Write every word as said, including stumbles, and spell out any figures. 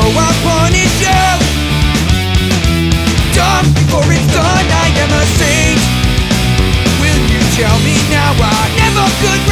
I'll punish you. Done before it's done, I am a saint. Will you tell me now I never could